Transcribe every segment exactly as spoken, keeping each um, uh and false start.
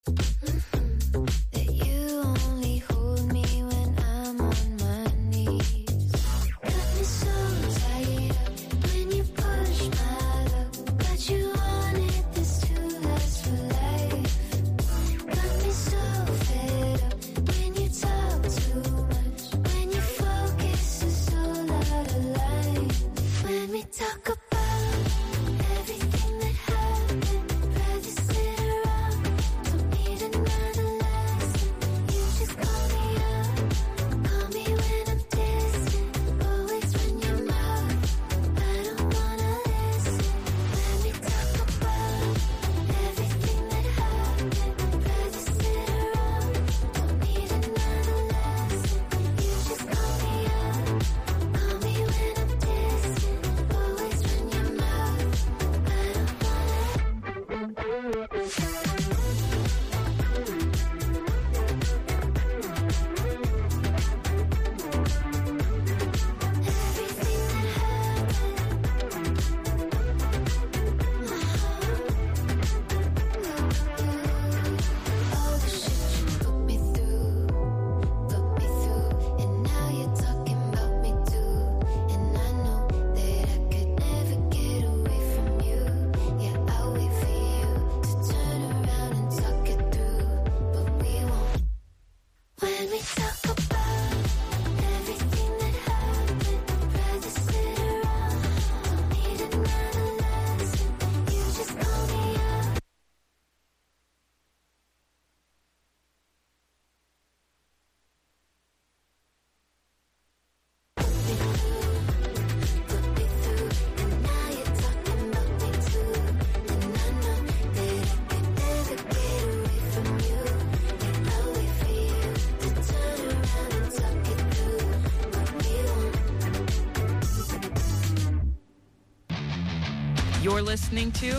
You're listening to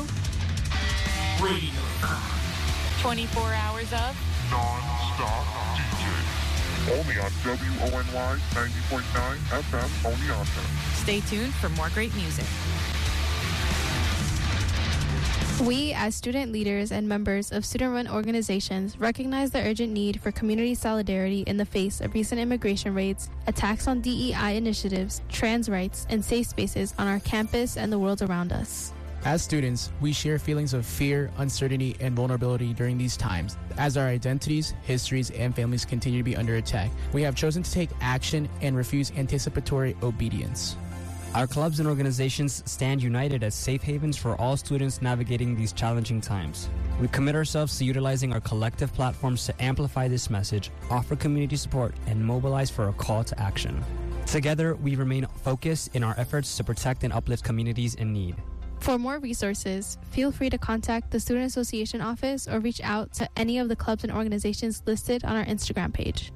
Radio twenty-four hours of non-stop D J. Only on W O N Y ninety point nine F M Oneonta. Stay tuned for more great music. We, as student leaders and members of student-run organizations, recognize the urgent need for community solidarity in the face of recent immigration raids, attacks on D E I initiatives, trans rights, and safe spaces on our campus and the world around us. As students, we share feelings of fear, uncertainty, and vulnerability during these times. As our identities, histories, and families continue to be under attack, we have chosen to take action and refuse anticipatory obedience. Our clubs and organizations stand united as safe havens for all students navigating these challenging times. We commit ourselves to utilizing our collective platforms to amplify this message, offer community support, and mobilize for a call to action. Together, we remain focused in our efforts to protect and uplift communities in need. For more resources, feel free to contact the Student Association office or reach out to any of the clubs and organizations listed on our Instagram page.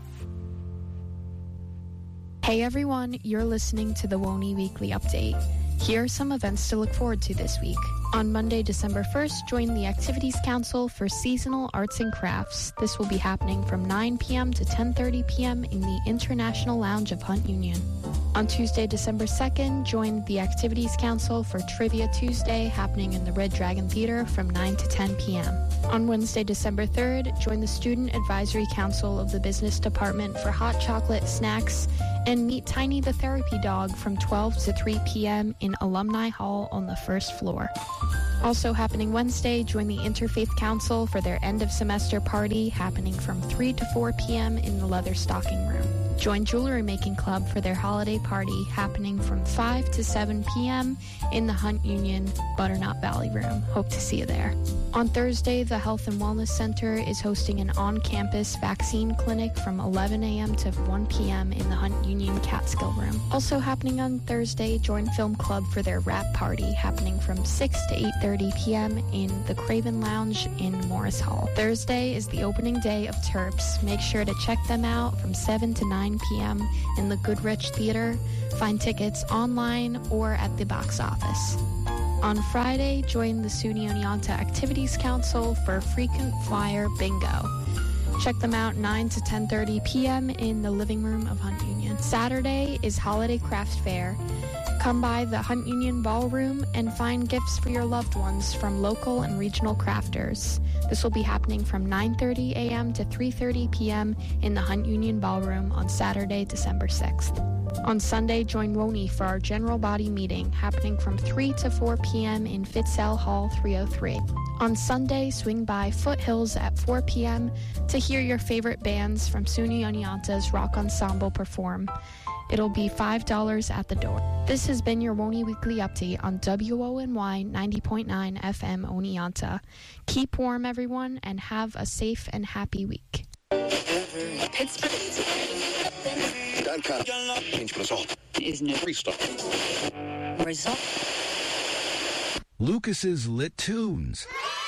Hey everyone, you're listening to the W O N Y Weekly Update. Here are some events to look forward to this week. On Monday, December first, join the Activities Council for Seasonal Arts and Crafts. This will be happening from nine p.m. to ten thirty p.m. in the International Lounge of Hunt Union. On Tuesday, December second, join the Activities Council for Trivia Tuesday, happening in the Red Dragon Theater from nine to ten p.m. On Wednesday, December third, join the Student Advisory Council of the Business Department for hot chocolate, snacks, and meet Tiny the Therapy Dog from twelve to three p.m. in Alumni Hall on the first floor. Also happening Wednesday, join the Interfaith Council for their end-of-semester party, happening from three to four p.m. in the Leather Stocking Room. Join Jewelry Making Club for their holiday party, happening from five to seven p.m. in the Hunt Union Butternut Valley Room. Hope to see you there. On Thursday, the Health and Wellness Center is hosting an on-campus vaccine clinic from eleven a.m. to one p.m. in the Hunt Union Catskill Room. Also happening on Thursday, join Film Club for their wrap party, happening from six to eight thirty p.m. in the Craven Lounge in Morris Hall. Thursday is the opening day of Terps. Make sure to check them out from seven to nine p.m. in the Goodrich Theater. Find tickets online or at the box office. On Friday, join the SUNY Oneonta Activities Council for Frequent Flyer Bingo. Check them out nine to ten thirty p.m. in the living room of Hunt Union. Saturday is Holiday Craft Fair. Come by the Hunt Union Ballroom and find gifts for your loved ones from local and regional crafters. This will be happening from nine thirty a.m. to three thirty p.m. in the Hunt Union Ballroom on Saturday, December sixth. On Sunday, join WONI for our general body meeting happening from three to four p.m. in Fitzell Hall three oh three. On Sunday, swing by Foothills at four p.m. to hear your favorite bands from SUNY Oneonta's Rock Ensemble perform. It'll be five dollars at the door. This has been your WONI Weekly Update on W O N Y ninety point nine F M Oneonta. Keep warm, everyone, and have a safe and happy week. Pittsburgh is no result. Lucas's Lit Tunes.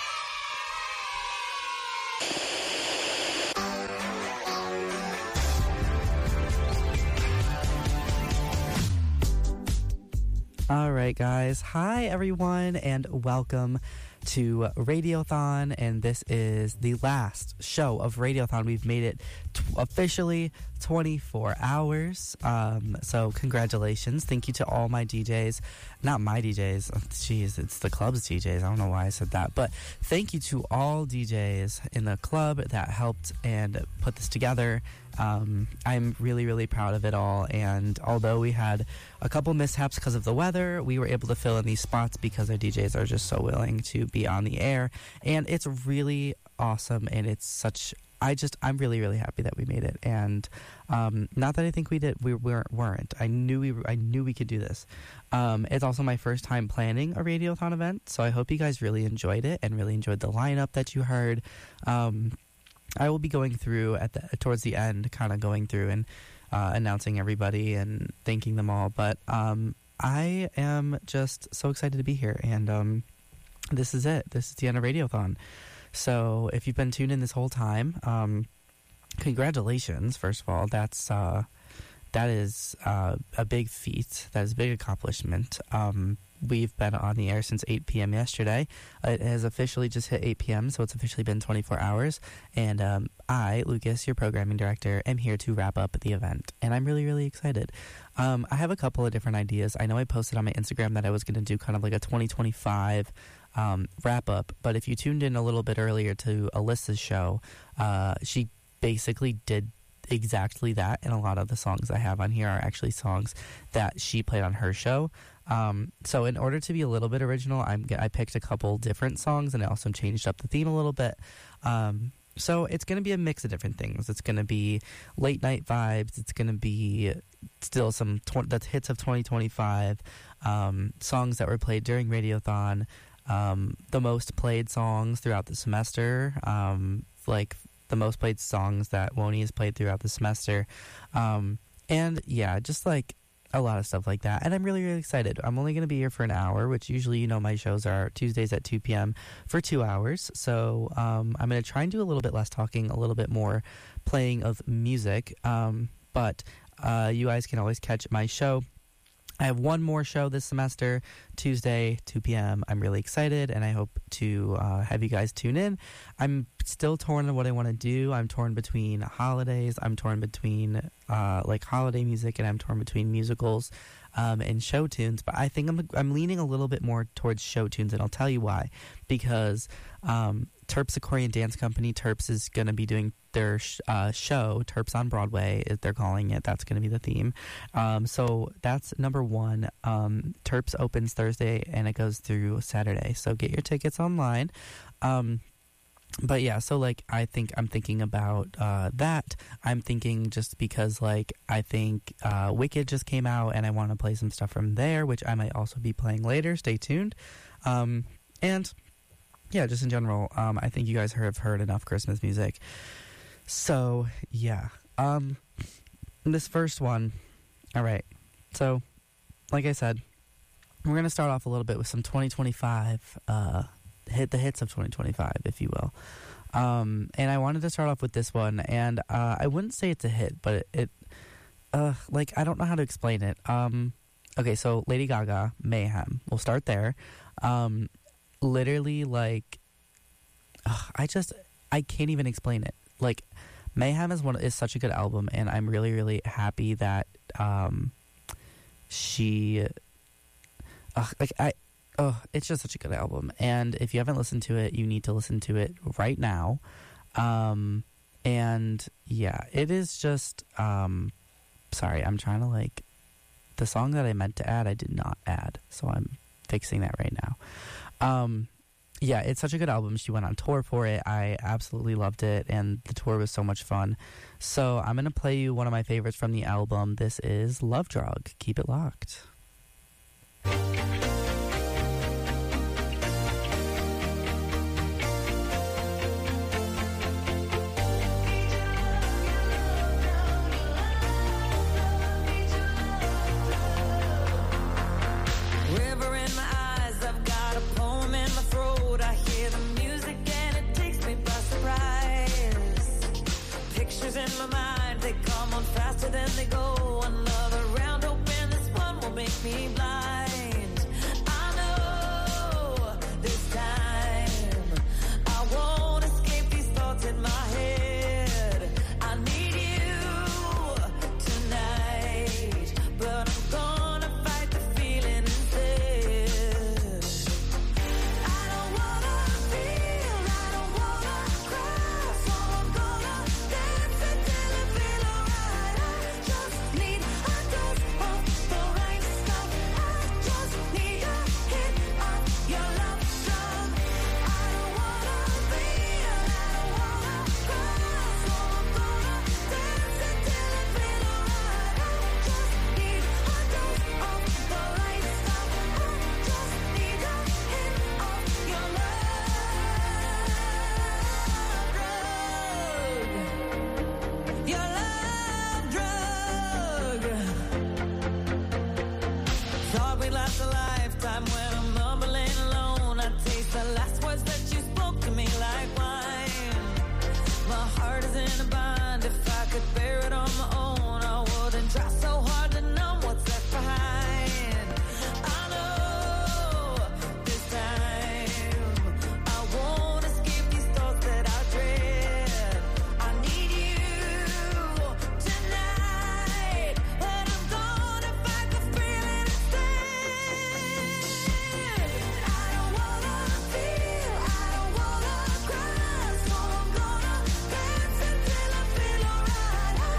All right, guys. Hi, everyone, and welcome to Radiothon. And this is the last show of Radiothon. We've made it t- officially twenty-four hours. Um, so congratulations. Thank you to all my D Js. Not my D Js. Oh, jeez, it's the club's D Js. I don't know why I said that. But thank you to all D Js in the club that helped and put this together. Um, I'm really, really proud of it all. And although we had a couple mishaps because of the weather, we were able to fill in these spots because our D Js are just so willing to be on the air. And it's really awesome. And it's such... I just, I'm really, really happy that we made it. And um, not that I think we did, we weren't, weren't. I knew we I knew we could do this. Um, it's also my first time planning a Radiothon event. So I hope you guys really enjoyed it and really enjoyed the lineup that you heard. Um, I will be going through at the, towards the end, kind of going through and uh, announcing everybody and thanking them all. But um, I am just so excited to be here. And um, this is it. This is the end of Radiothon. So if you've been tuned in this whole time, um, congratulations, first of all. That's uh, that is uh, a big feat. That is a big accomplishment. Um, we've been on the air since eight p.m. yesterday. It has officially just hit eight p.m., so it's officially been twenty-four hours. And um, I, Lucas, your programming director, am here to wrap up the event. And I'm really, really excited. Um, I have a couple of different ideas. I know I posted on my Instagram that I was going to do kind of like a twenty twenty-five Um, wrap up, but if you tuned in a little bit earlier to Alyssa's show, uh, she basically did exactly that, and a lot of the songs I have on here are actually songs that she played on her show. Um, so in order to be a little bit original, I'm, I picked a couple different songs, and I also changed up the theme a little bit. Um, so it's going to be a mix of different things. It's going to be late night vibes. It's going to be still some tw- that's hits of twenty twenty-five, um, songs that were played during Radiothon. Um, the most played songs throughout the semester, um, like the most played songs that WONI has played throughout the semester. Um, and yeah, just like a lot of stuff like that. And I'm really, really excited. I'm only going to be here for an hour, which usually, you know, my shows are Tuesdays at two p.m. for two hours. So um, I'm going to try and do a little bit less talking, a little bit more playing of music. Um, but uh, you guys can always catch my show. I have one more show this semester, Tuesday, two p.m. I'm really excited, and I hope to uh, have you guys tune in. I'm still torn on what I want to do. I'm torn between holidays. I'm torn between uh, like holiday music, and I'm torn between musicals um, and show tunes. But I think I'm I'm leaning a little bit more towards show tunes, and I'll tell you why. Because um, Terps Aquarian Dance Company, Terps is going to be doing their sh- uh, show, Terps on Broadway, is they're calling it. That's going to be the theme. Um, so that's number one. Um, Terps opens Thursday, and it goes through Saturday. So get your tickets online. Um, but yeah, so like I think I'm thinking about uh, that. I'm thinking just because like I think uh, Wicked just came out, and I want to play some stuff from there, which I might also be playing later. Stay tuned. Um, and yeah, just in general, um, I think you guys have heard enough Christmas music. So, yeah. Um, this first one, all right. So, like I said, we're going to start off a little bit with some twenty twenty-five, uh, hit the hits of twenty twenty-five, if you will. Um, and I wanted to start off with this one, and uh, I wouldn't say it's a hit, but it, it uh, like, I don't know how to explain it. Um, okay, so Lady Gaga, Mayhem. We'll start there. Um, literally, like, ugh, I just, I can't even explain it. Like, Mayhem is one is such a good album, and I'm really, really happy that um, she uh, like I, oh, it's just such a good album. And if you haven't listened to it, you need to listen to it right now. Um, and yeah, it is just, um, sorry, I'm trying to like, the song that I meant to add, I did not add. So I'm fixing that right now. Um, yeah, it's such a good album. She went on tour for it. I absolutely loved it. And the tour was so much fun. So I'm going to play you one of my favorites from the album. This is Love Drug. Keep it locked. Then they go another round open. This one will make me blind. I know this time I won't escape these thoughts in my head. I need you tonight, but I'm gonna fight the feeling instead. I don't wanna feel, I don't wanna cry, so I'm gonna dance until I feel alright. Just need a dose of the right stuff. I just need a hit of your love drug. I don't wanna feel, I don't wanna cry, so I'm gonna dance until I feel alright. I just need a dose of the right stuff. I just need a hit of your love drug. Your love drug. Thought we'd last a lifetime. When I'm mumbling alone, I taste the last words that you spoke to me like wine. My heart is in a bind. If I could bear it on my own, I wouldn't try so hard to numb what's left behind. I know this time I won't escape these thoughts that I dread. I need you tonight, but I'm gonna fight the feeling instead. I don't wanna feel, I don't wanna cry, so I'm gonna dance until I feel alright. I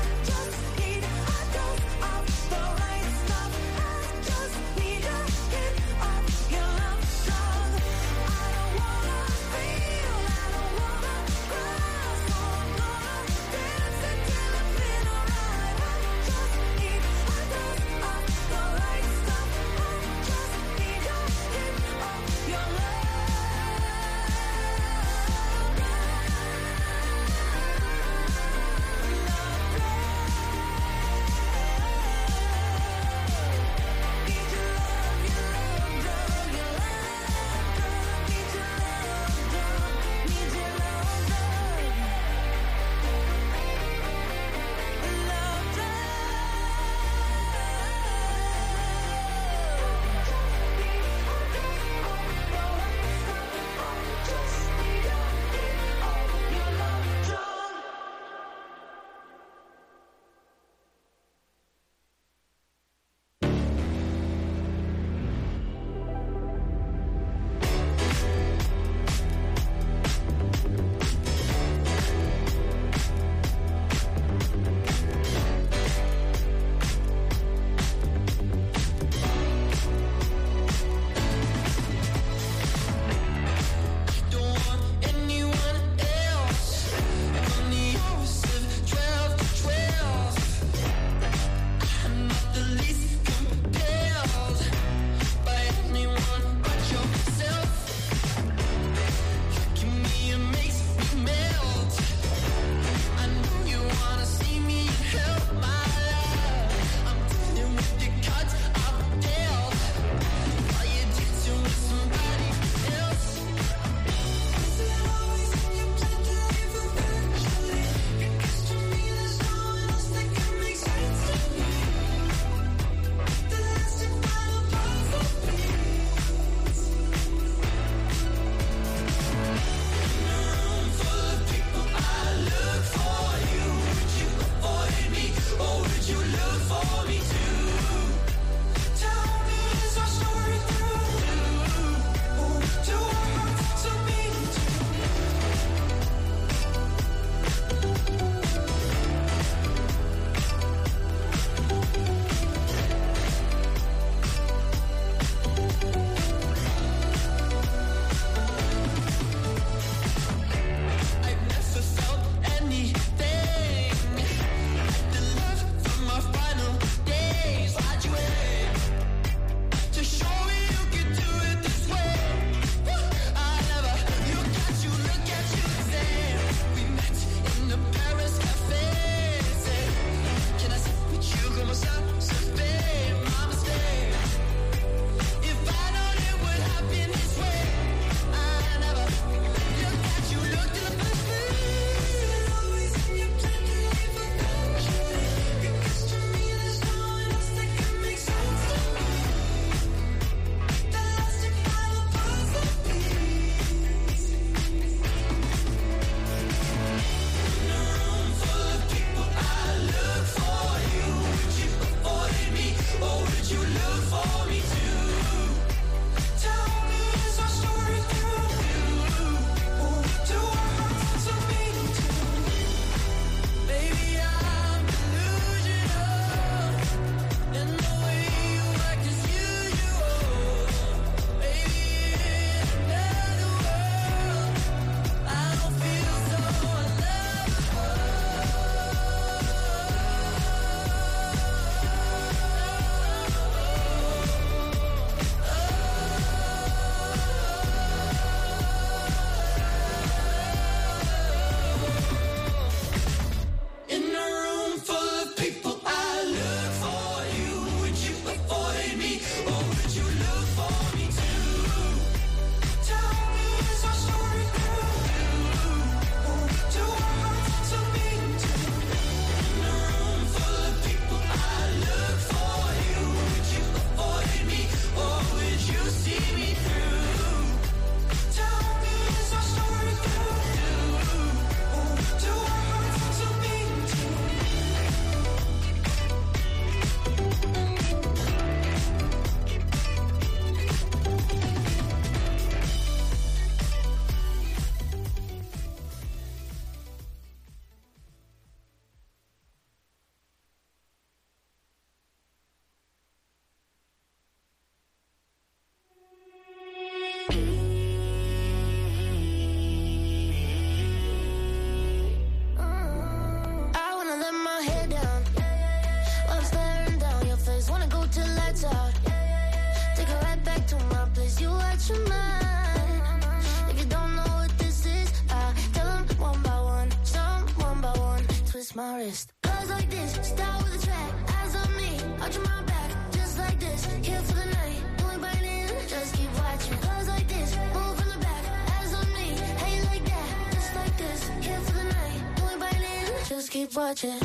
twist my wrist. Goes like this, start with a track, eyes on me, arching my back, just like this, here for the night, you ain't biting, just keep watching. Goes like this, move from the back, eyes on me, hey like that, just like this, here for the night, you ain't biting, just keep watching.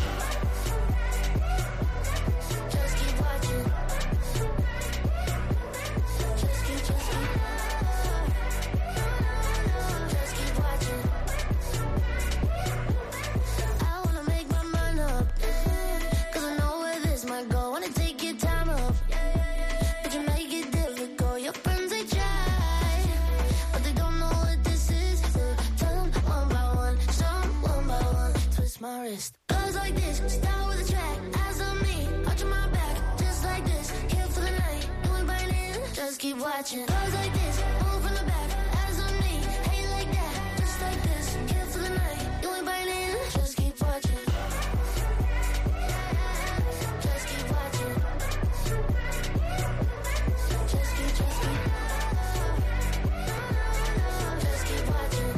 Just keep watching. Just keep, just keep. Just keep watching. I wanna make my mind up, cause I know where this might go. Wanna take your time up, but you make it difficult. Your friends they try, but they don't know what this is. Tell them one by one, show them one by one. Twist my wrist. Goes like this, start with a track, eyes on me, arching my back, just like this, here for the night, you ain't biting, just keep watching. Goes like this, move from the back, eyes on me, hey like that, just like this, here for the night, you ain't biting, just keep watching. Just keep watching. Just keep, just keep. Just keep watching.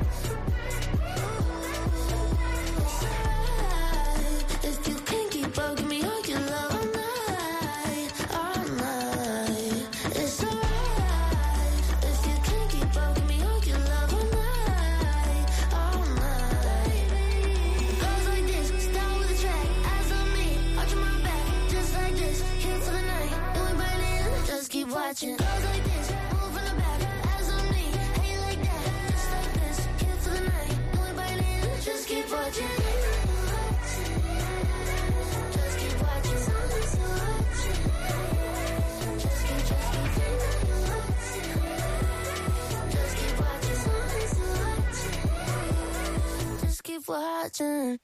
If you can't keep up, give me all your love all night, all night. It's alright. If you can't keep up, give me all your love all night, all night. Goes like this, start with a track, eyes on me, arching my back, just like this, here for the night, you ain't biting, just keep watching. Goes like this, move from the back, eyes on me, hey like that, just like this, here for the night, you ain't biting, just keep watching. Just keep watching. Just keep, just keep. Just keep watching. Just keep watching.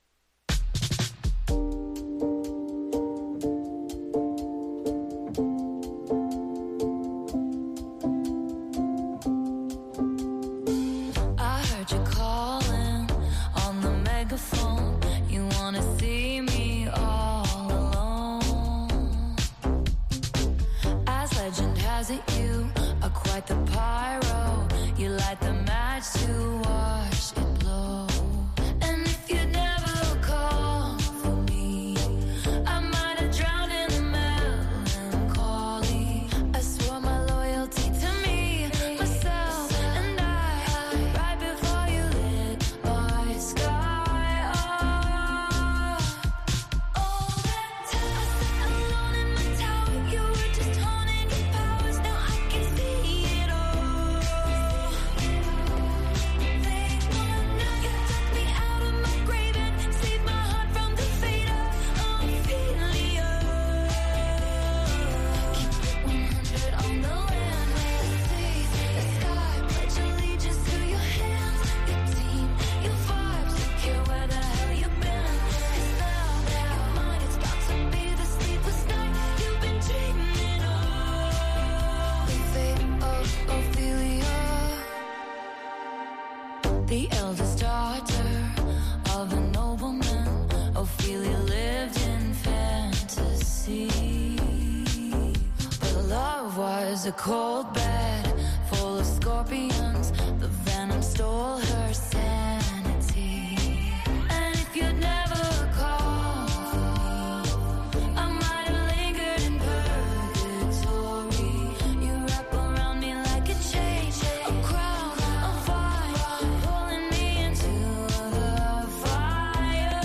I heard you calling on the megaphone. You wanna see me all alone. As legend has it, you are quite the pyro. You light the match to watch it blow. And if you never call for me, I might have drowned in the melancholy. I swore my loyalty to me, myself, and I, right before you lit my sky up. All that time I sat alone in my tower, you were just honing your powers. Now I can see it all. They wanna know you took me out of my grave and saved my heart from the fate of Ophelia. Keep it one hundred on the land, where the sea, the sky, pledge allegiance to your hands, your team, your vibes. Don't care where the hell you've been. 'Cause now, now mine, it's about to be the sleepless night you've been dreaming of. The fate of Ophelia, the eldest daughter of a nobleman. Ophelia lived in fantasy, but love was a cold bed full of scorpions. The venom stole her sanity. And if you'd never call for me, I might have lingered in purgatory. You wrap around me like a chain, a crown, a vine, pulling me into the fire.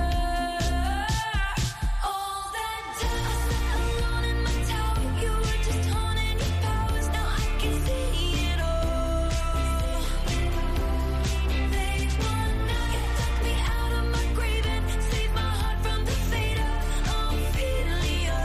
All that time I sat alone in my tower, you were just honing your powers. Now I can see it all. They wanna know you took me out of my grave and saved my heart from the fate of Ophelia.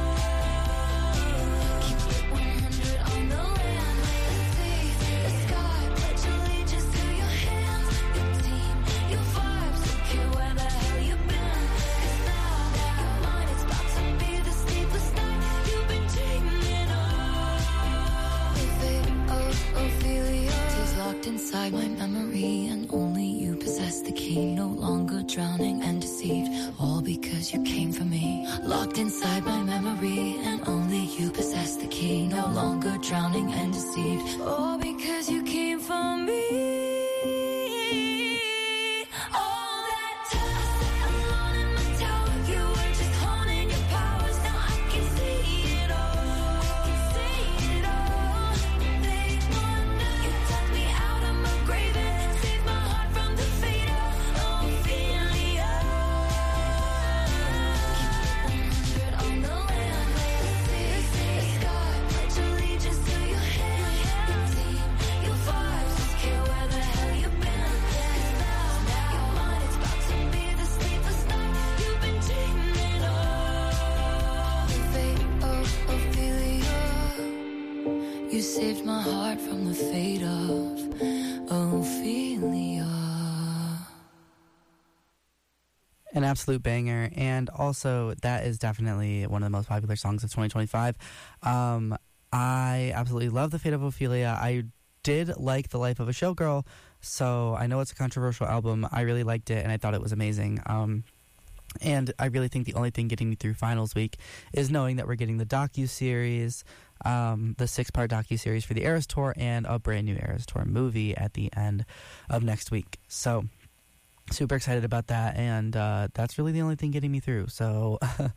Keep it one hundred on the land, where the sea, the sky, pledge allegiance to your hands, your team, your vibes. Don't care where the hell you've been. 'Cause now, you're mine, it's about to be the sleepless night you've been dreaming of. The fate of Ophelia is locked inside my memory, and only you possess the key. No longer drowning and deceived, all because you came for me. Locked inside my memory, and only you possess the key. No longer drowning and deceived, all because you came for me. All that time I sat alone heart from the fate of Ophelia. An absolute banger, and also that is definitely one of the most popular songs of twenty twenty-five. Um, I absolutely love The Fate of Ophelia. I did like The Life of a Showgirl, so I know it's a controversial album. I really liked it, and I thought it was amazing. Um, and I really think the only thing getting me through finals week is knowing that we're getting the docu-series, um, the six-part docu-series for the Eras Tour, and a brand new Eras Tour movie at the end of next week. So super excited about that, and uh, that's really the only thing getting me through. So,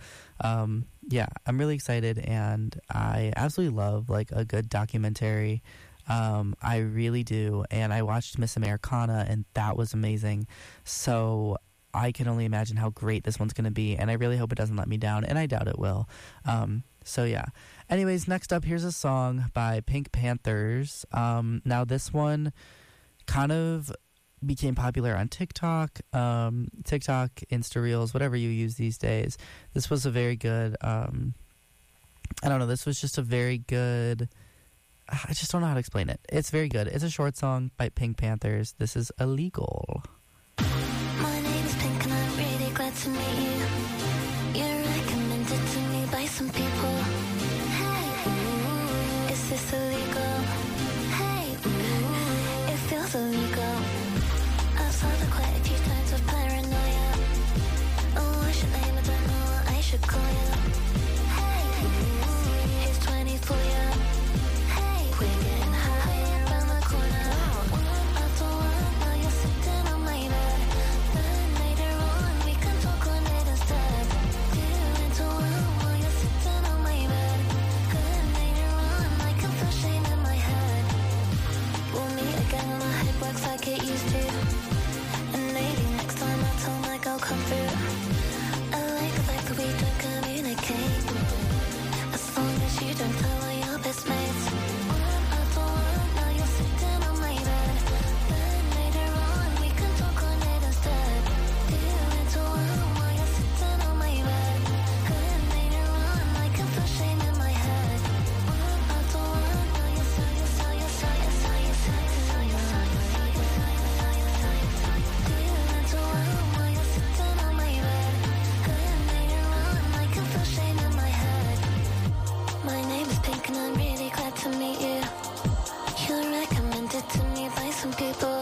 um, yeah, I'm really excited, and I absolutely love, like, a good documentary. Um, I really do, and I watched Miss Americana, and that was amazing. So I can only imagine how great this one's going to be, and I really hope it doesn't let me down, and I doubt it will. Um, so, yeah. Anyways, next up, here's a song by Pink Panthers. Um, now, this one kind of became popular on TikTok, um, TikTok, Insta Reels, whatever you use these days. This was a very good, um, I don't know, this was just a very good, I just don't know how to explain it. It's very good. It's a short song by Pink Panthers. This is Illegal. My name is Pink and I'm really glad to meet you. You're recommended to me by some people. Hey, ooh, is this illegal? Hey, ooh, it feels illegal. I've solved it quite a few times with paranoia. Oh, what's your name? I don't know what I should call you. Hey, ooh, here's twenty for you. Hey, we're getting higher around the corner. One after one, now you're sitting on my bed. Then later on, we can talk on it instead. Two into one while you're sitting on my bed. Then later on, I can feel shame in my head. We'll meet again when my head works like it used to. And maybe next time I'll tell my girl come through. I like the fact that we don't communicate. As long as you don't tell all your best mates. One after one, now you're sitting on my bed. Then later on, we can talk on it instead. Two into one while you're sitting on my bed. Then later on, I can feel shame in my head. One after one, now you're so, you're so, you're so, you're so, you're so, you're so, you're so, you're so, you're so, you're so, two into one while you're sitting on my bed. Then later on, I can feel shame in my head. My name is Pink and I'm really glad to meet you. You're recommended to me by some people.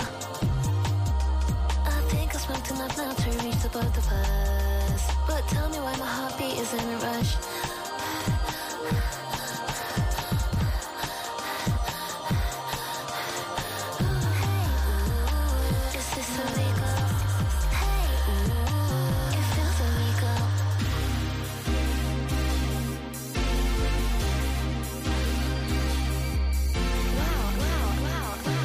I think I smoked enough now to reach the both of us. But tell me why my heartbeat is in a rush. Hey, is this illegal? Hey, it feels illegal. Wow, wow, wow, wow,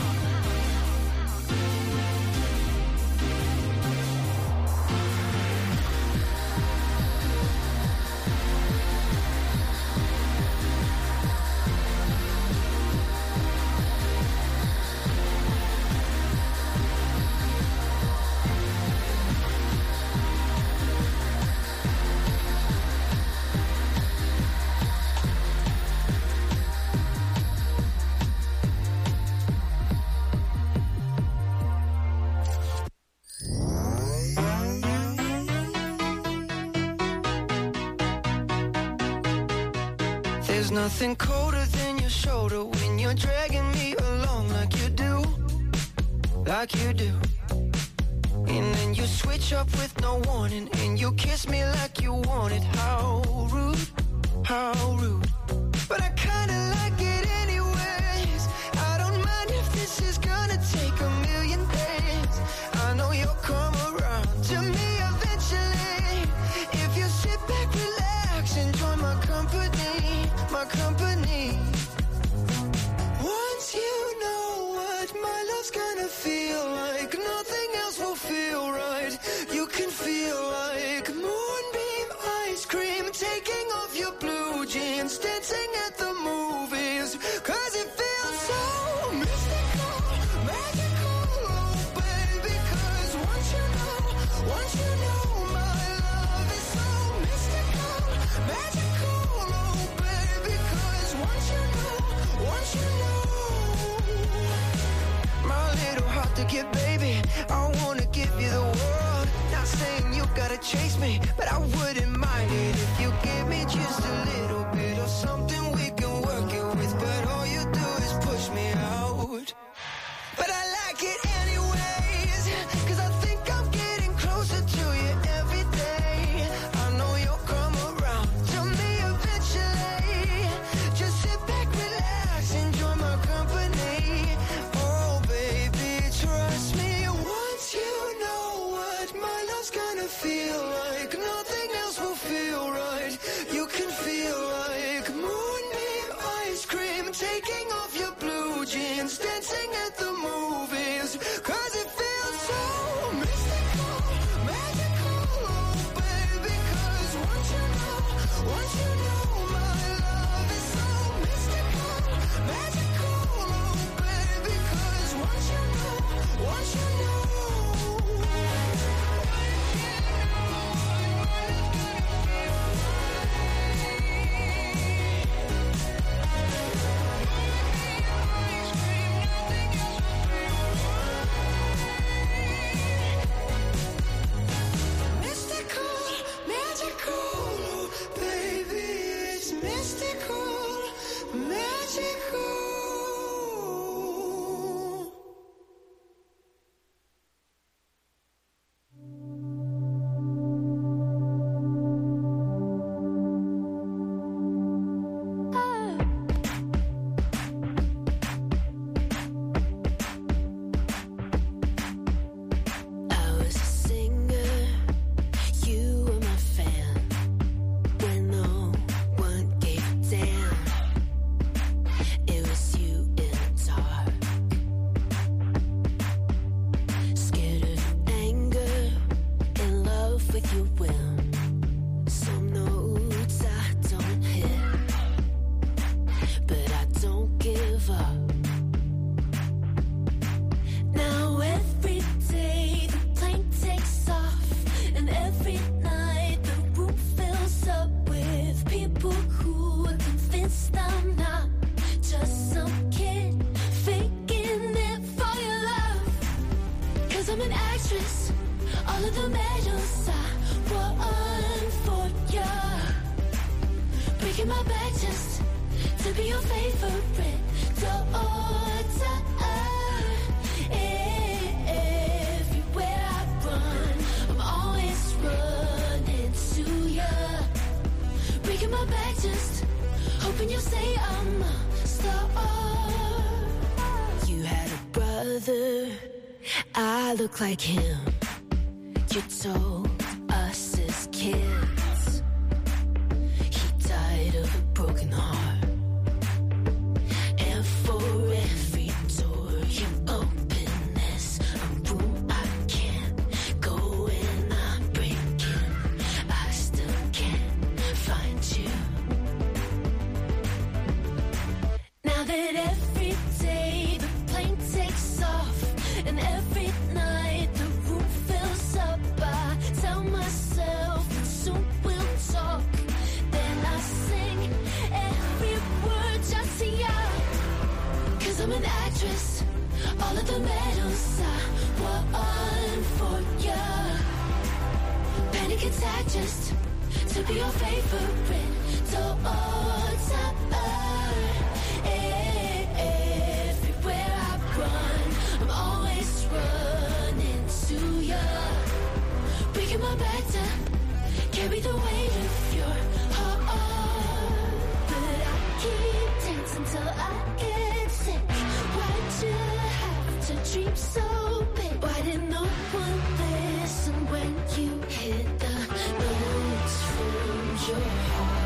There's nothing colder than your shoulder when you're dragging me along like you do, like you do. And then you switch up with no warning, and you kiss me like you want it. How rude, how rude. But I kinda like it anyways. I don't mind if this is gonna take a million days. I know you'll come around to me eventually. If you sit back, relax, and join my company, my company. Once you know what my love's gonna feel like, nothing else will feel right. You can feel like moonbeam ice cream, taking off your blue jeans, dancing at the movies. Cause it feels so mystical, magical, oh baby. Cause once you know, once you know my love is so mystical, magical, oh baby. Cause gotta chase me, but I wouldn't mind it if you give me just a little bit of something we can work it with. But all you do is push me out. But I like it anyways, 'cause I think I'm getting closer to you every day. I know you'll come around to me eventually. Just sit back, relax, enjoy my company. Oh baby, trust me, once you know what my love's gonna feel like, nothing else will feel right. You can feel like moonbeam ice cream, taking off your blue jeans, dancing at the movies, 'cause it feels so mystical, magical, oh baby, 'cause once you know, once you know my love is so mystical, magical, oh baby, 'cause once you know, once you know. Mystical, magical, baby, it's mystical, magical. I was a singer, you were my fan, when no one gave a damn. It was you in the dark, scared of anger, in love with your whim. Some notes I don't hit, but I don't give up. Now every day the plane takes off, and every night the room fills up with people who are convinced I'm not just some kid faking it for your love. 'Cause I'm an actress, all of the medals I won for ya, breaking my back just to be your favorite daughter. Everywhere I run, I'm always running to ya, breaking my back just hoping you'll say I'm a star. You had a brother, I look like him. You told us as kids he died of a broken heart. And for every door you open, there's a room I can't go in. I'm breaking, I still can't find you. Now that every day the plane takes off, and every night the room fills up, I tell myself that soon we'll talk. Then I sing every word just to ya, 'cause I'm an actress, all of the medals I won for ya, panic attack just to be your favorite daughter. Everywhere I run, I'm always running to ya, breaking my back to carry the weight of your heart. But I keep dancing till I get sick. Why'd you have to dream so big? Why did no one listen when you hit the notes from your heart?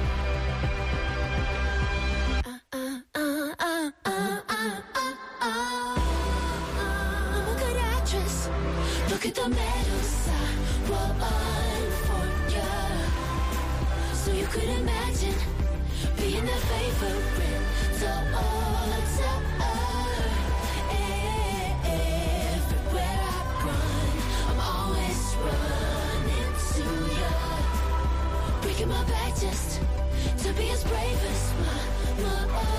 Uh, uh, uh, uh, uh, uh, uh. I'm a good actress. Look at the medals I won for ya, so you could imagine being the favorite daughter. Everywhere I run, I'm always running to ya, breaking my back just to be as brave as my mother.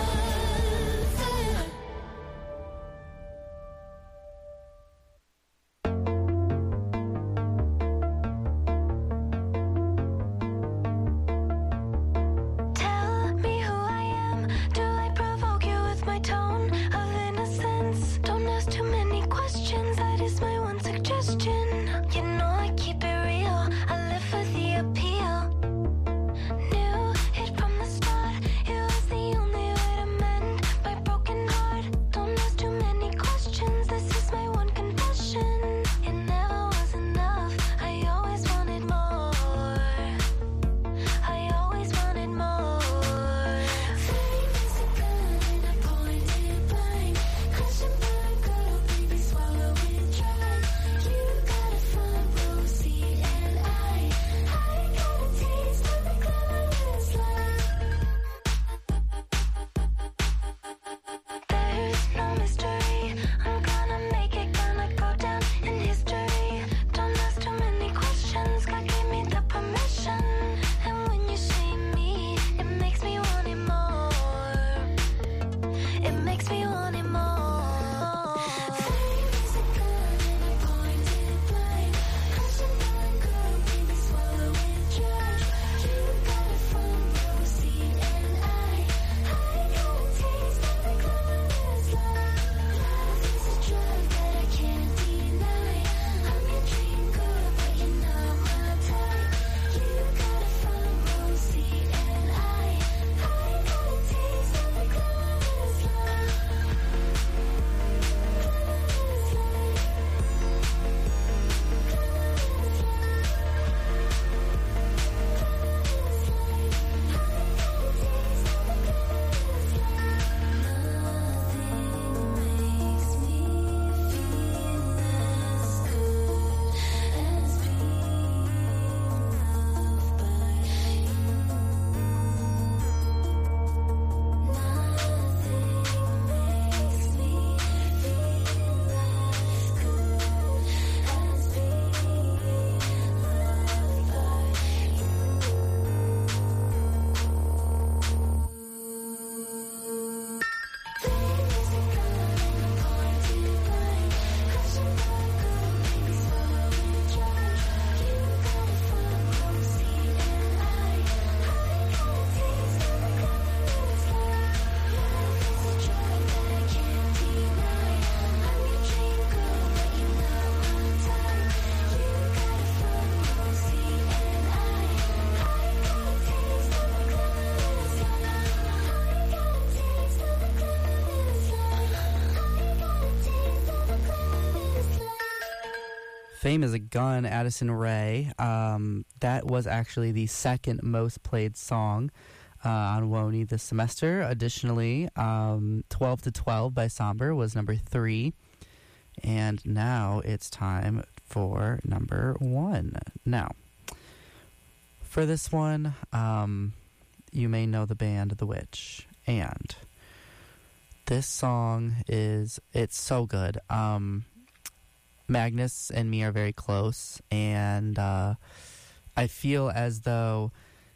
Fame is a Gun, Addison Rae. Um, that was actually the second most played song uh, on WONY this semester. Additionally, um, twelve to twelve by Somber was number three. And now it's time for number one. Now, for this one, um, you may know the band The Witch. And this song is, it's so good. Um, Magnus and me are very close, and uh, I feel as though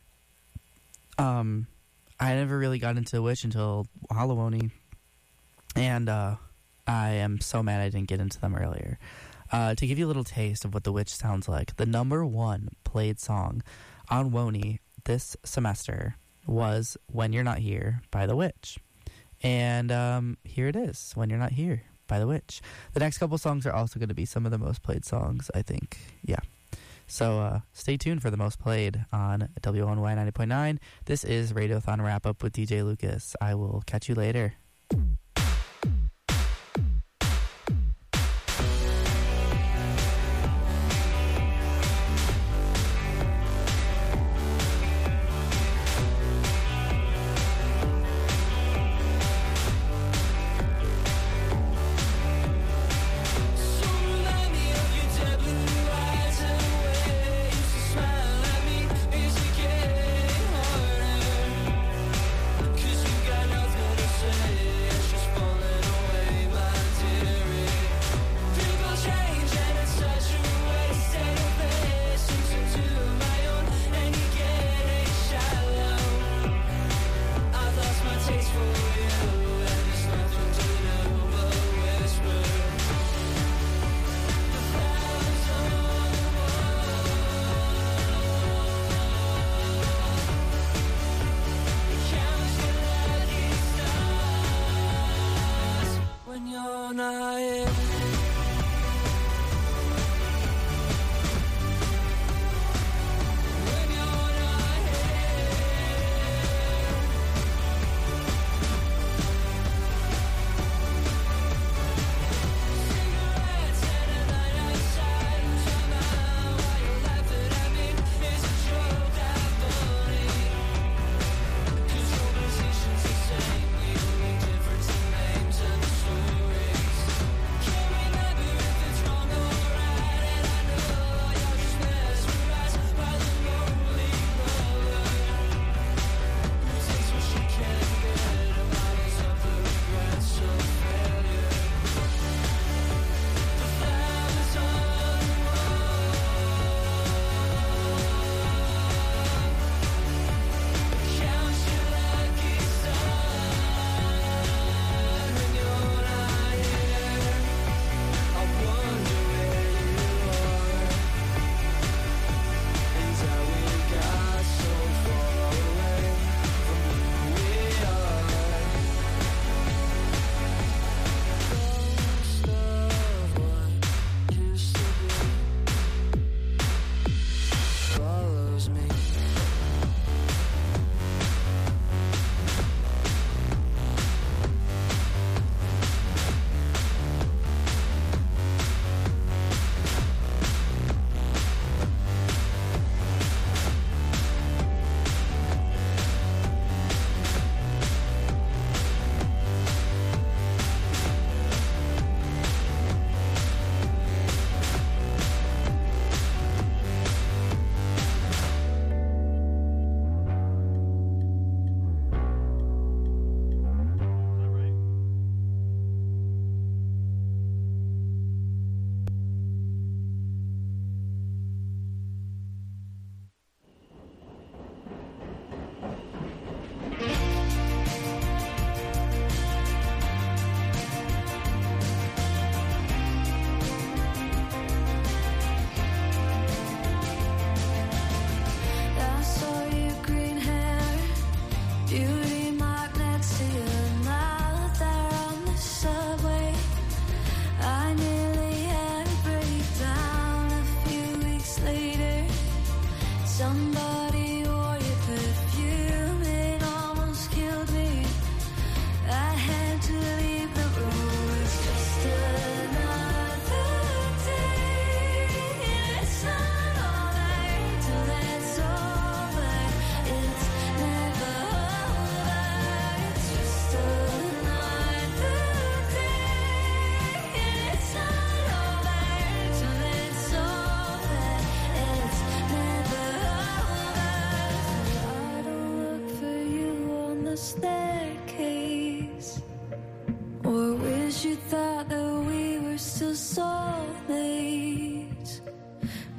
um, I never really got into The Witch until Halloween, and uh, I am so mad I didn't get into them earlier. Uh, to give you a little taste of what The Witch sounds like, the number one played song on WONY this semester was When You're Not Here by The Witch. And um, here it is, When You're Not Here by The Witch. The next couple songs are also going to be some of the most played songs, I think. Yeah. So uh, stay tuned for the most played on W O N Y ninety point nine. This is Radiothon Wrap Up with D J Lucas. I will catch you later. Cause you got nothing to say.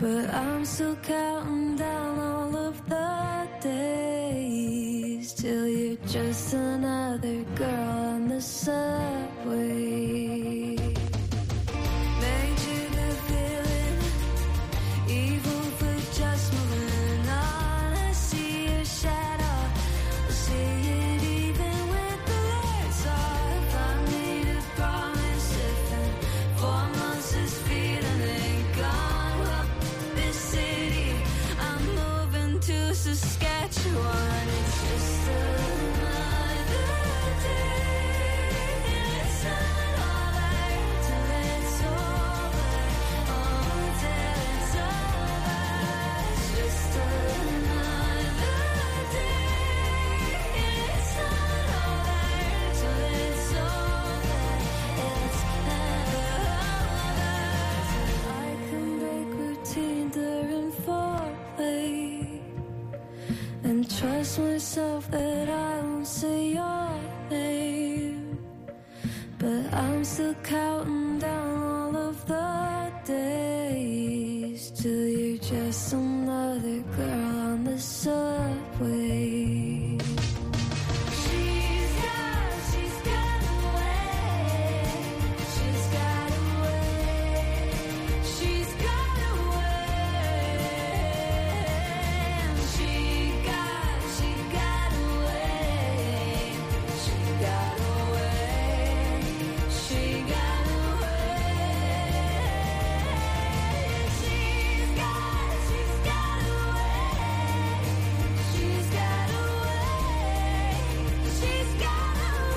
But I'm still counting down all of the days till you're just another girl on the subway. Made you the villain, evil for just moving on. I see your shadow, I see it even with the lights off. I made a promise if in four months this feeling ain't gone. Well, this city, I'm moving to Saskatchewan. It's just another day. It's not over till it's over. Oh, till it's over. It's just another day. It's not over till it's over. It's never over. I can break routine during foreplay and trust myself that I won't say your name. But I'm still counting down all of the days till you're just another girl on the subway. She's got, she's got away. She's got away. She's got away. And she got, she got away. She got away. She got away. She's got, she's got away. She's got away. She's got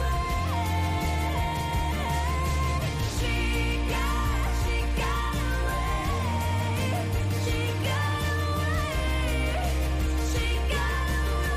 away. She got, she got away. She got away. She got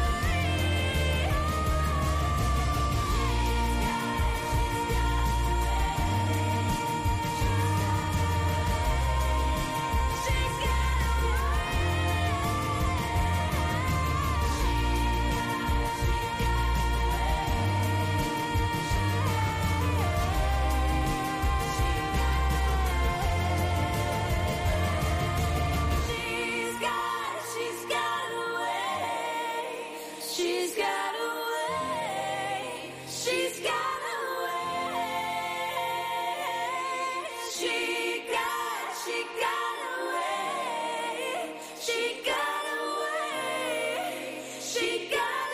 She's got, she's got away. She's got away. She's got away. She got, she got away. She got away. She got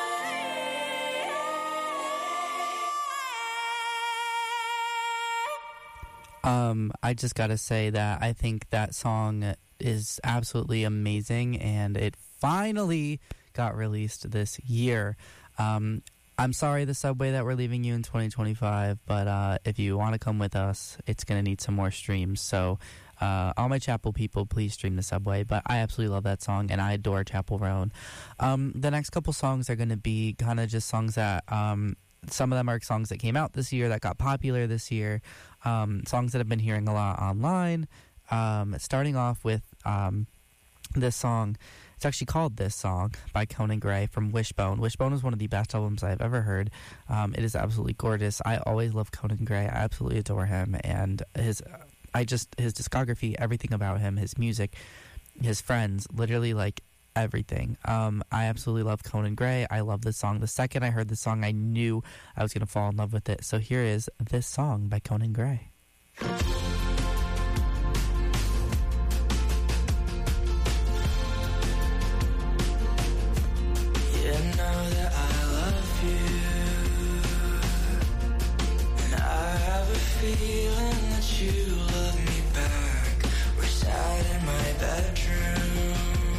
Um, I just gotta say that I think that song is absolutely amazing, and it finally got released this year. Um, I'm sorry, the subway, that we're leaving you in twenty twenty-five, but uh, if you want to come with us, it's gonna need some more streams. So, uh, all my Chapel people, please stream the subway. But I absolutely love that song, and I adore Chapel Roan. Um, the next couple songs are gonna be kind of just songs that um. Some of them are songs that came out this year that got popular this year, um, songs that I've been hearing a lot online. Um, starting off with um, this song. It's actually called This Song by Conan Gray from Wishbone. Wishbone is one of the best albums I've ever heard. Um, it is absolutely gorgeous. I always love Conan Gray. I absolutely adore him. And his, I just, his discography, everything about him, his music, his friends, literally like everything. Um, I absolutely love Conan Gray. I love this song. The second I heard this song, I knew I was going to fall in love with it. So here is This Song by Conan Gray. You know that I love you, and I have a feeling that you love me back. We're sat in my bedroom,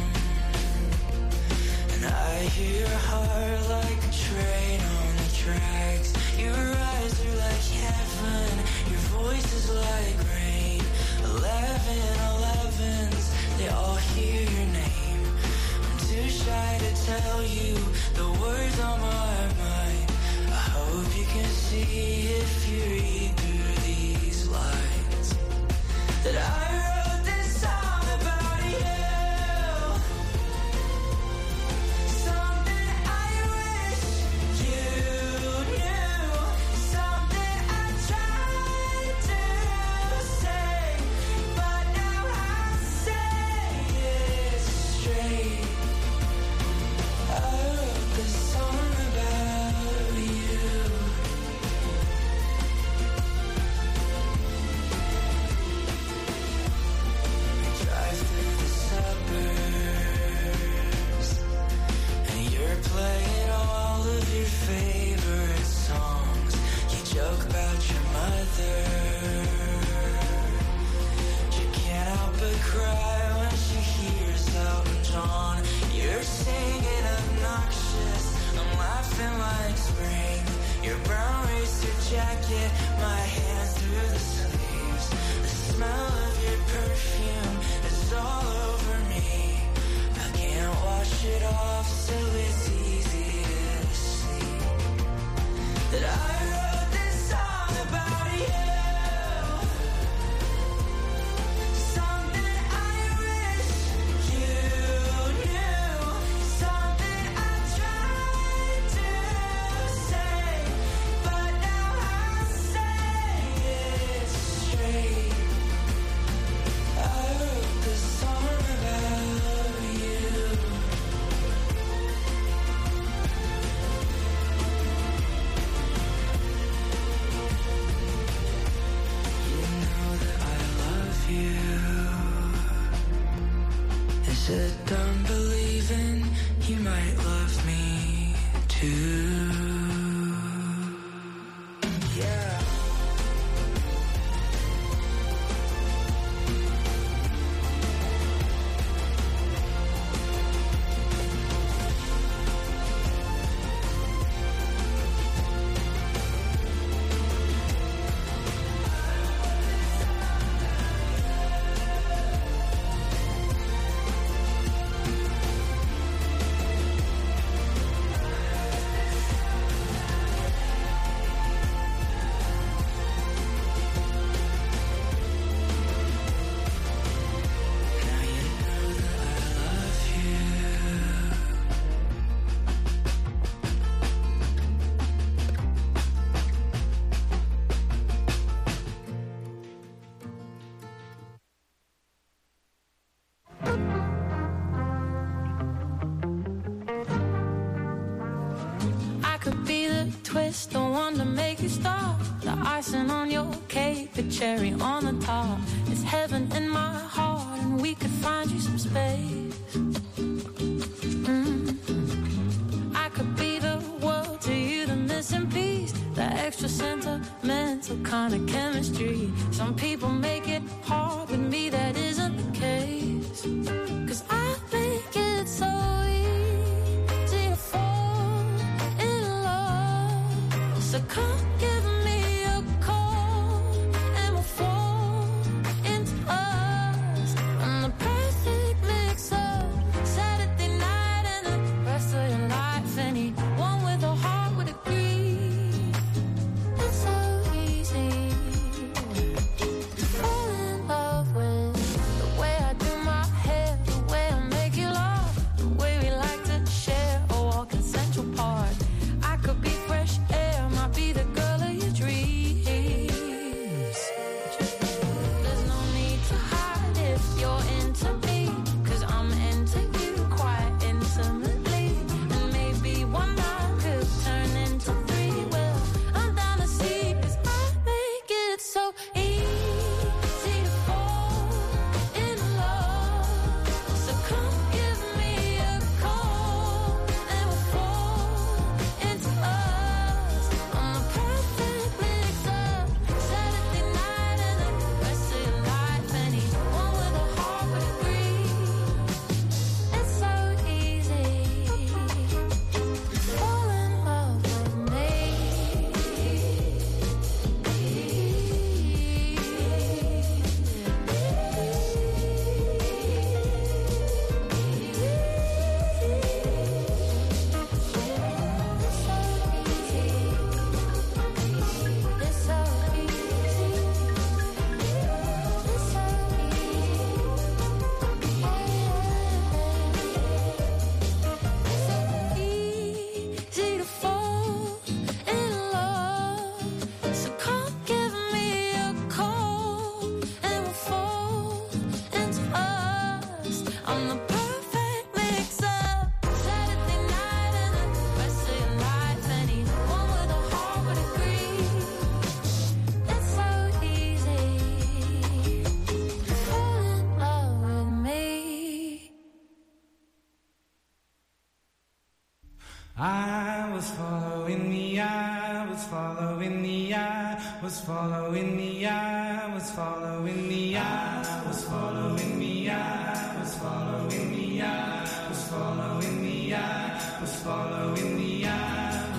and I hear your heart like a train on the tracks. Your eyes are like heaven, your voice is like rain. Eleven elevens, they all hear your name. I'm too shy to tell you the words on my mind. I hope you can see if you read through these lines that I wrote this song about you. Something I wish you knew, something I tried to say, but now I say nothing like spring. Your brown racer jacket, my hands through the sleeves. The smell of your perfume is all over me. I can't wash it off, so it's easy to see that I wrote this song about you. Something I wish you knew. Something I tried to say, but now I say it straight. I wrote this song about you. You know that I love you. Is it done believing you might love me too? Yeah. Now you know that I love you. I could be the twist, the one to make you stop. The icing on your cake, the cherry on the top. It's heaven in my heart, and we could find you some space. Mm. I could be the world to you, the missing piece, the extra sentimental kind of chemistry. Some people make it hard, with me that isn't the case. 'Cause I make it so easy to fall in love. So come give me a call, and we'll fall into us. I'm the perfect mix up, Saturday night and the rest of your life. Anyone with a heart would agree. It's so easy to fall in love with the way I do my hair, the way I make you laugh, the way we like to share a walk in Central Park. I could be fresh air, might be the girl of your dreams. There's no need to hide if you're into me, 'cause I'm into you quite intimately. And maybe one night could turn into three. Well, I'm down to see, 'cause I make it so easy to fall in love. So come give me a call, and we'll fall into us. I'm the perfect mix up, Saturday night and the rest of your life. Anyone with a heart would agree. It's so easy to fall in love with me. It's so easy. It's so easy to fall in love. So come give me a call, and we'll fall into us. I'm the perfect mix up, Saturday night and the rest of your life. Anyone with a heart would agree. It's so easy to fall in love with me. I was following the eye, was following the eye, was following the eye, was following the eye, was following the eye, was following the eye, was following the eye, was following the eye,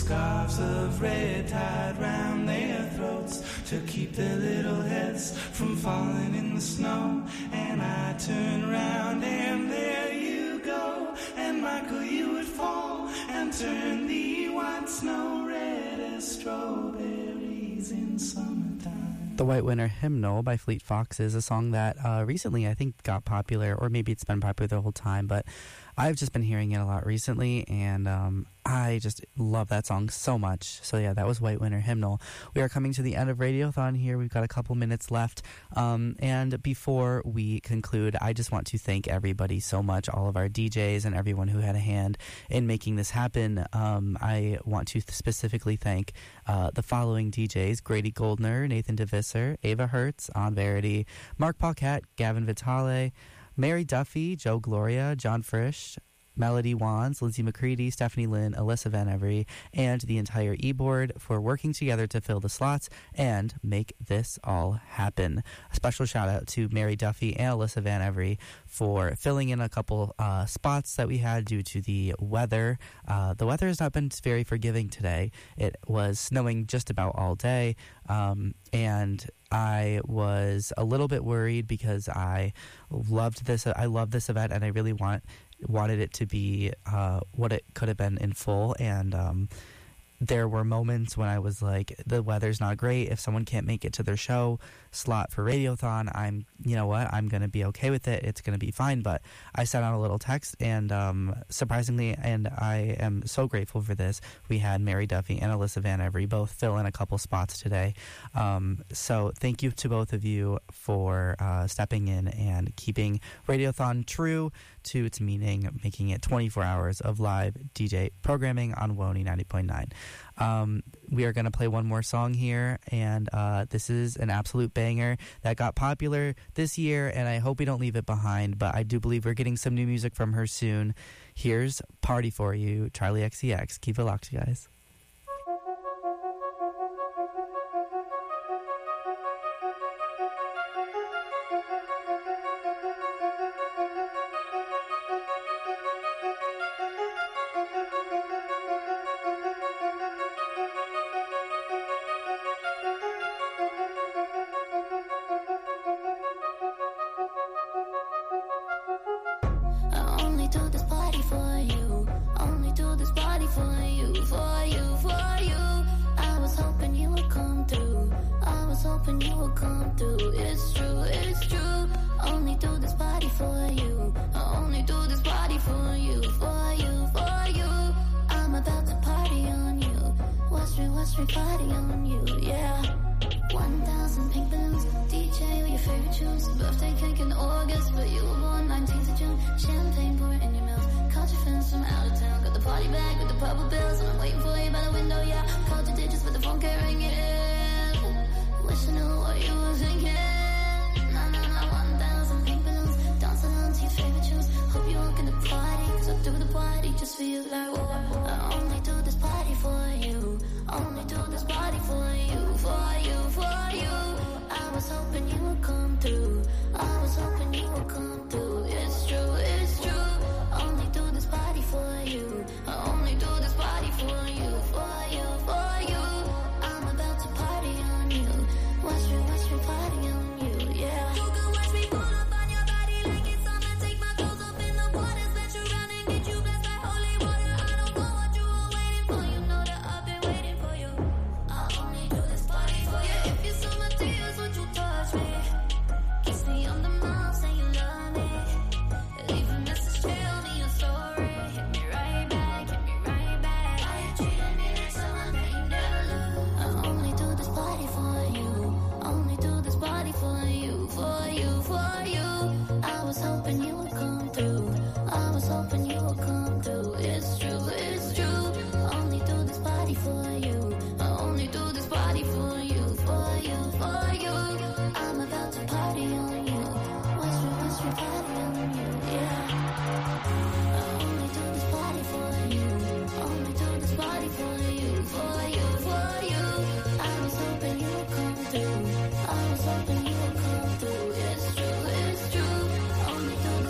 scarves of red tied round their throats to keep their little heads from falling in the snow. And I turn round and there you go, and Michael, you would fall and turn the white snow red as strawberries in summertime. The White Winter Hymnal by Fleet Foxes, a song that uh, recently I think got popular, or maybe it's been popular the whole time, but I've just been hearing it a lot recently, and um, I just love that song so much. So yeah, that was White Winter Hymnal. We are coming to the end of Radiothon here. We've got a couple minutes left. Um, and before we conclude, I just want to thank everybody so much, all of our D Js and everyone who had a hand in making this happen. Um, I want to th- specifically thank uh, the following D Js: Grady Goldner, Nathan DeVisser, Ava Hertz, On Verity, Mark Paquette, Gavin Vitale, Mary Duffy, Joe Gloria, John Frisch, Melody Wands, Lindsay McCready, Stephanie Lynn, Alyssa Van Every, and the entire e-board for working together to fill the slots and make this all happen. A special shout out to Mary Duffy and Alyssa Van Every for filling in a couple uh, spots that we had due to the weather. Uh, the weather has not been very forgiving today. It was snowing just about all day, um, and I was a little bit worried because I loved this. I love this event, and I really want wanted it to be uh, what it could have been in full. And um, there were moments when I was like, the weather's not great. If someone can't make it to their show slot for Radiothon, I'm, you know what, I'm going to be okay with it. It's going to be fine. But I sent out a little text, and um, surprisingly, and I am so grateful for this, we had Mary Duffy and Alyssa Van Every both fill in a couple spots today. Um, so thank you to both of you for uh, stepping in and keeping Radiothon true to its meaning, making it twenty-four hours of live D J programming on W O N Y ninety point nine. Um, we are going to play one more song here, and uh, this is an absolute banger that got popular this year, and I hope we don't leave it behind, but I do believe we're getting some new music from her soon. Here's Party For You, Charlie X C X. Keep it locked, you guys. I only do this party for you. Only do this party for you, for you, for you. I was hoping you would come through. I was hoping you would come through. It's true, it's true. Only do this party for you. I only do this party for you, for you, for you. I'm about to party on you. West Street, West Street, party on you, yeah. One thousand pink balloons, D J or your favorite tunes. Birthday cake in August, but you were born nineteenth of June. Champagne pouring in your mouth. Caught your friends from out of town. Got the party bag with the purple bills, and I'm waiting for you by the window, yeah. Called your digits, but the phone can't ring it. Wish I knew what you were thinking. Nah, nah, nah, one thousand pink balloons. Dancing on to your favorite tunes. Hope you walk in the party, cause I do the party just for you, like, whoa. I only do this party for you. Only do this party for you, for you, for you. I was hoping you would come through. I was hoping you would come through. It's true, it's true. Only do this party for you. I only do this party for you, for you, for you. I'm about to party on you. West Street, West Street, party on you, yeah. You can watch me pull up on your body like it's summer. Take my clothes off in the water, let you run and get you blessed by holy water. I don't know what you were waiting for. You know that I've been waiting for you. I only do this party for you. If you saw my tears, would you touch me? Kiss me on the mouth, say you love me. Leave a message, tell me you're sorry. Hit me right back, hit me right back. Why you treating me like someone that you never loved? I only do this party for you. Only do this party for you, for you, for you. I was hoping you would come through. I was hoping you would come through. It's true, it's true. Only do this party for you. I only do this party for you, for you, for you. I'm about to party on you. West Street, West Street, party on you, yeah. I only do this party for you. Only do this party for you, for you, for you. I was hoping you would come through. I was hoping you would come through. It's true, it's true. Only do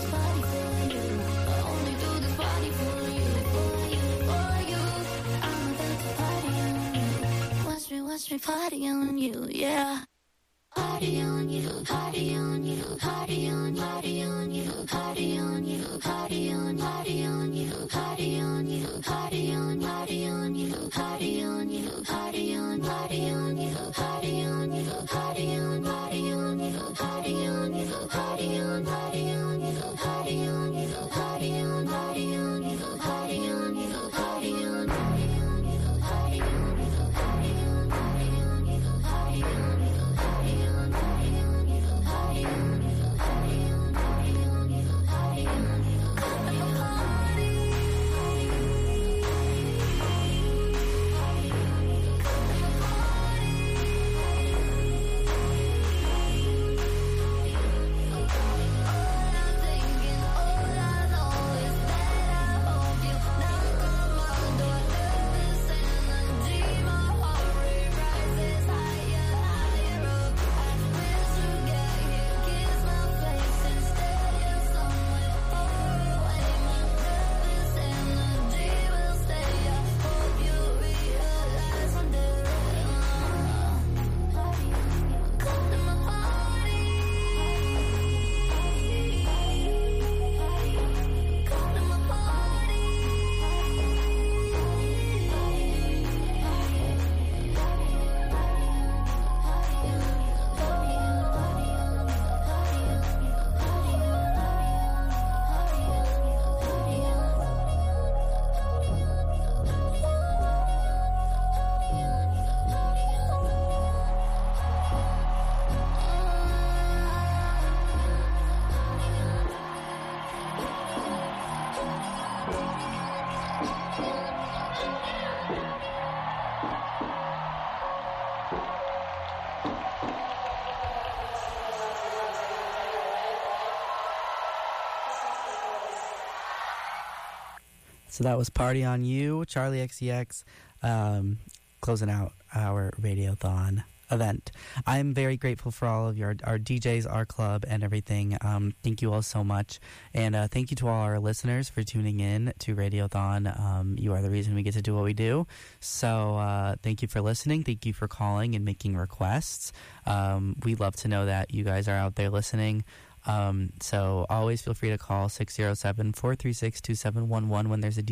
me party on you, yeah. Party on you, party on you, party on, party on you, party on you, party on, party on you, party on you, party on, party on you, party on you, party on, party on you, party on you, party on, party on you, party on you, party on, party on you, party on you, party on, party on you, party on you, party on, party on you, party on you, party on, party on you, party on you, party on, party on you, party on you, party on, party on you, party on you, So that was Party on You, Charlie X C X, um, closing out our Radiothon event. I'm very grateful for all of your our D Js, our club, and everything. Um, thank you all so much. And uh, thank you to all our listeners for tuning in to Radiothon. Um, you are the reason we get to do what we do. So uh, thank you for listening. Thank you for calling and making requests. Um, we love to know that you guys are out there listening. Um, so always feel free to call six oh seven, four three six, two seven one one when there's a